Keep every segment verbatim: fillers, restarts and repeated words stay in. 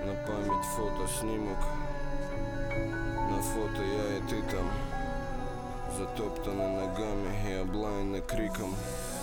На память фото снимок. На фото я и ты там, затоптаны ногами и облаяны криком.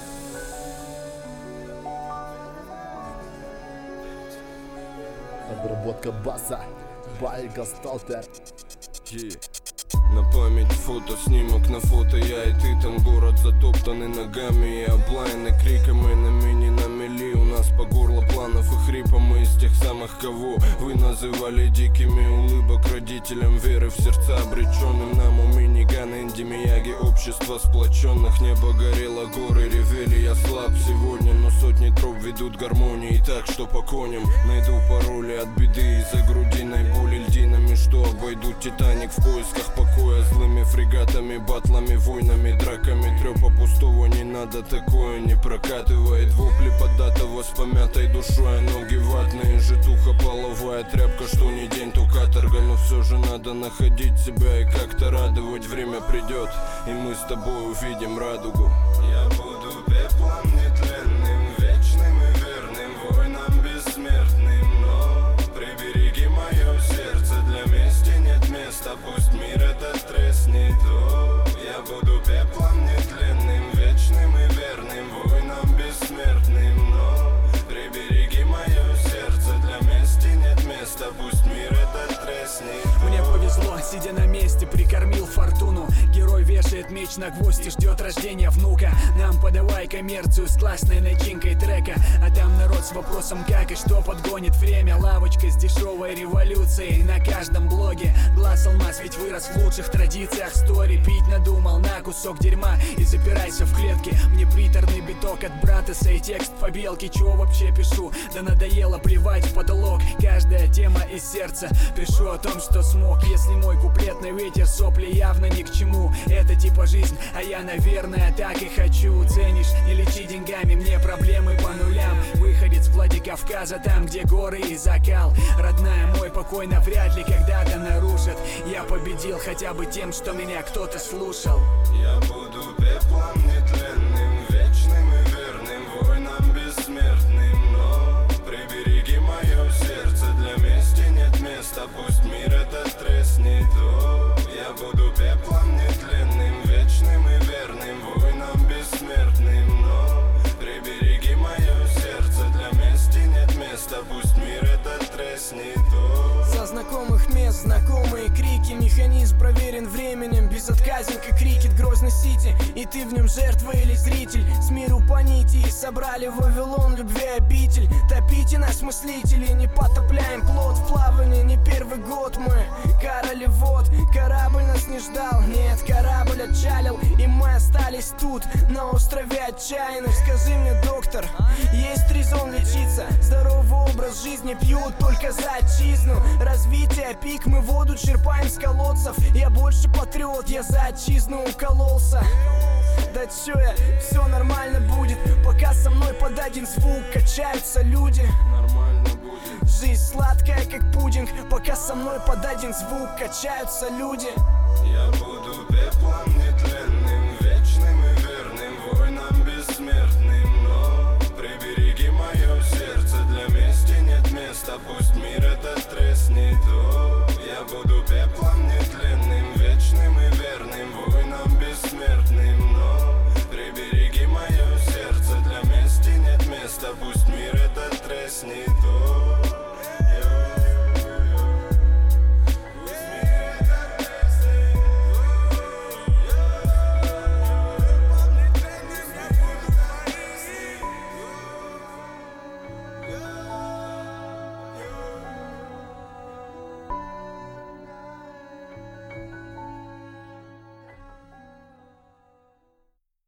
Обработка баса, Байка Сталтер. Yeah. На память фото снимок, на фото я и ты там, город затоптанный ногами и облаяны криком. И на мини на мели у нас по горло планов и хрипа. Мы из тех самых, кого вы называли дикими. Улыбок родителям, веры в сердца обреченным. Нам у миниган, инди, мияги, общество сплоченных. Небо горело, горы ревели, я слаб сегодня, но сотни троп ведут гармонии так, что по коням найду пароли от беды из-за грудиной боли льдинами, что обойдут Титаник в поисках покоя. Злыми фрегатами, батлами, войнами, драками. Трёпа пустого не надо, такое не прокатывает. Вопли податого с помятой душой, а ноги ватные. Житуха половая тряпка, что не день, то каторга. Но все же надо находить себя и как-то радовать. Время придет, и мы с тобой увидим радугу. Я буду пеплом нетленным, вечным и верным, воинам бессмертным. Но прибереги мое сердце, для мести нет места, пусть мир этот треснет. О, я буду пеплом нетленным, вечным и верным, воинам бессмертным. Но прибереги мое сердце, для мести нет места, пусть мир этот треснет. Мне повезло, сидя на месте, прикормил фортуну. Герой вешает меч на гвоздь и ждет рождения внука. Нам подавай коммерцию с классной начинкой трека, а там народ с вопросом как и что подгонит время. Лавочка с дешевой революцией на каждом блоге. Глаз алмаз ведь вырос в лучших традициях стори. Пить надумал на кусок дерьма и запирайся в клетке. Мне приторный биток от братеса и текст по белке. Чего вообще пишу? Да надоело плевать в потолок. Каждая тема из сердца. Пишу о том, что смог. Если мой куплетный ветер, сопли явно ни к чему. Это типа жизнь, а я, наверное, так и хочу. Ценишь, не лечи деньгами, мне проблемы по нулям. Выходец в Владикавказа, там, где горы и закал. Родная, мой покой навряд ли когда-то нарушит. Я победил хотя бы тем, что меня кто-то слушал. Я буду пеплом нетленным, вечным и верным, воинам бессмертным. Но прибереги мое сердце, для мести нет места, пусть мир этот треснет. О, я буду пеплом нетленным, вечным и верным, воинам бессмертным. Но прибереги мое сердце, для мести нет места, пусть мир этот треснет. О, со знакомых мест знакомые крики. Механизм проверен временем, безотказен как крикет Грозный Сити. И ты в нем жертва или зритель. С миру по нити и собрали Вавилон любви обитель. Топите нас, мыслители, не потопляем плот в плавании. Не первый год мы короли вод. Корабль нас не ждал, нет, корабль отчалил. И мы остались тут, на острове отчаянных. Скажи мне, доктор, есть резон лечиться? Здоровый образ жизни пьют только за отчизну. Развитие, пик, мы воду черпаем с колодцев. Я больше патриот, я за отчизну укололся. Да чё я, все нормально будет, пока со мной под один звук качаются люди. Нормально будет. Жизнь сладкая, как пудинг, пока со мной под один звук качаются люди. я буду пеплом нетленным, вечным и верным, воинам бессмертным. Но прибереги мое сердце, для мести нет места, пусть мир этот треснет. О,